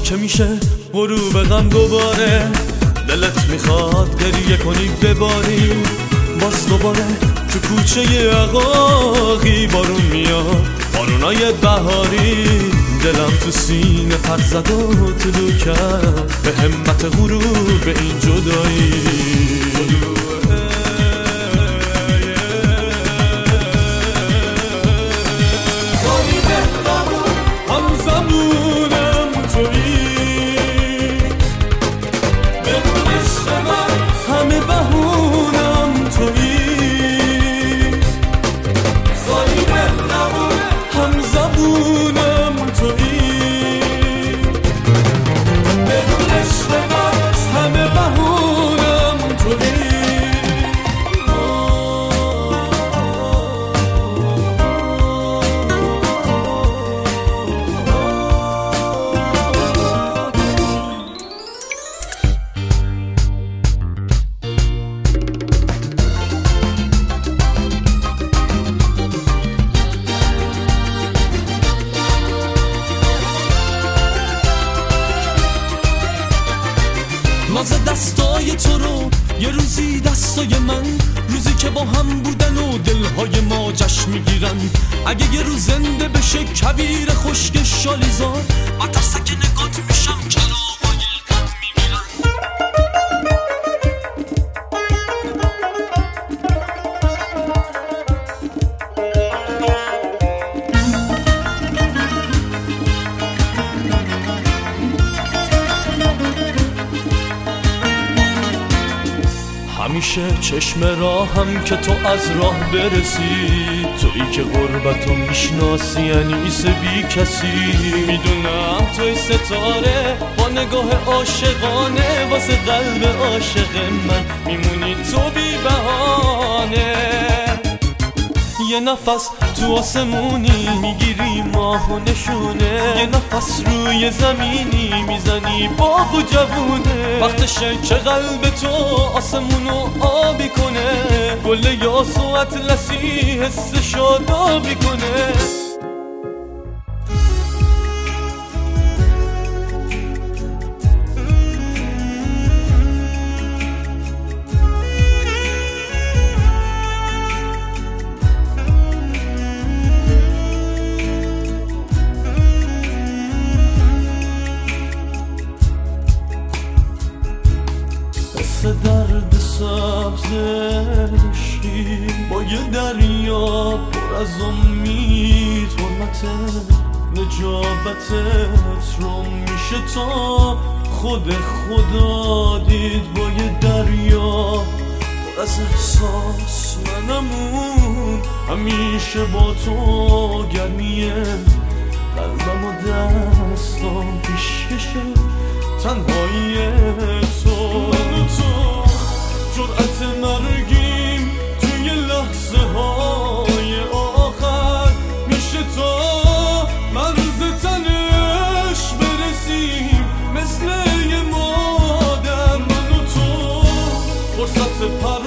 که میشه غروب غم دوباره، دلت میخواد گریه کنی بباری، باز دوباره تو کوچه عقاقی بارون میاد، بارونای بهاری. دلم تو سینه پر زد و طلوع کرد به همت غروب این جدایی. ناز دستای تو رو یه روزی دستای من، روزی که با هم بودن و دلهای ما جشن میگیرن. اگه یه روز زنده بشه کویر خشک شالیزار، من تا سک نگات میشم کلاغای غم میمیرن. همیشه چشم راهم که تو از راه برسی، تویی که غربتو میشناسی انیس بی کسی. میدونم توی ستاره با نگاه عاشقانه، واسه قلب عاشق من میمونی تو بی بهانه. یه نفس تو آسمونی میگیری ماه و نشونه، یه نفس روی زمینی میزنی باغ و جوونه. وقتشه که قلب تو آسمونو آبی کنه، گل یاس و اطلسی حس شادابی کنه. درد سبز عشقی با یه دریا پر از امید، حرمت نجابتت رو میشه تا خود خدا دید. با یه دریا پر از احساس منمون، همیشه با تو گرمیه قلبم و دستام پیشکشه تنهایی تو. من و تو جرأت مرگیم توی لحظه های آخر، میشه تا مرز تنش برسیم مثل یه مادر. من و تو فرصت